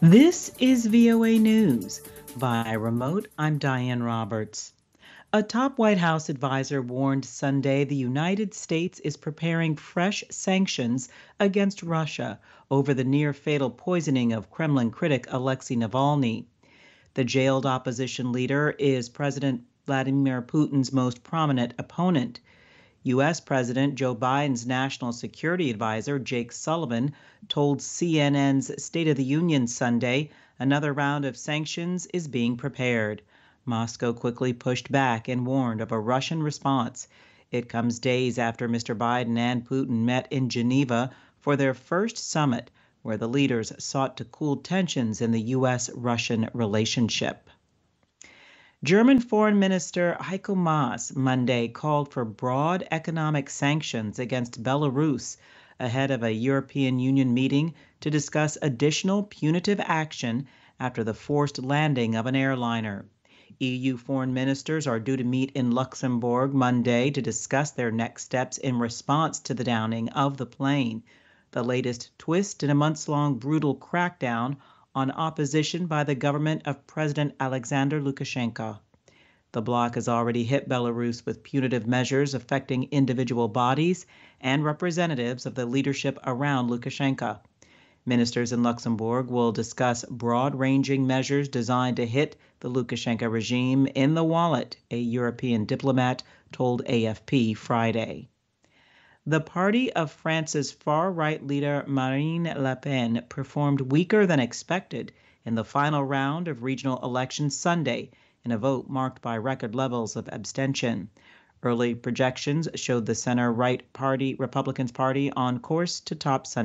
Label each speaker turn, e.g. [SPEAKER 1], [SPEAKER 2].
[SPEAKER 1] This is VOA News. By remote, I'm Diane Roberts. A top White House advisor warned Sunday the United States is preparing fresh sanctions against Russia over the near fatal poisoning of Kremlin critic Alexei Navalny. The jailed opposition leader is President Vladimir Putin's most prominent opponent. U.S. President Joe Biden's national security advisor, Jake Sullivan, told CNN's State of the Union Sunday another round of sanctions is being prepared. Moscow quickly pushed back and warned of a Russian response. It comes days after Mr. Biden and Putin met in Geneva for their first summit, where the leaders sought to cool tensions in the U.S.-Russian relationship. German Foreign Minister Heiko Maas Monday called for broad economic sanctions against Belarus ahead of a European Union meeting to discuss additional punitive action after the forced landing of an airliner. EU foreign ministers are due to meet in Luxembourg Monday to discuss their next steps in response to the downing of the plane, the latest twist in a months-long brutal crackdown on opposition by the government of President Alexander Lukashenko. The bloc has already hit Belarus with punitive measures affecting individual bodies and representatives of the leadership around Lukashenko. Ministers in Luxembourg will discuss broad-ranging measures designed to hit the Lukashenko regime in the wallet, a European diplomat told AFP Friday. The party of France's far-right leader Marine Le Pen performed weaker than expected in the final round of regional elections Sunday in a vote marked by record levels of abstention. Early projections showed the center-right party Republicans Party on course to top Sunday.